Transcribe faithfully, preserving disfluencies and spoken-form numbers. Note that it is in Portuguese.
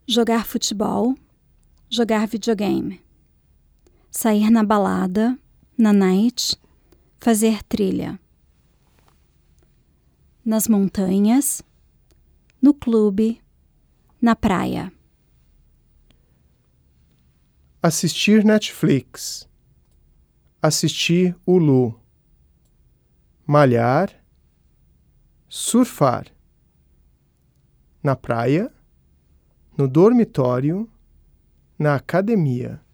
jogar futebol, jogar videogame, sair na balada, na night, fazer trilha, nas montanhas, no clube, na praia. Assistir Netflix, assistir Hulu, malhar, surfar, na praia, no dormitório, na academia.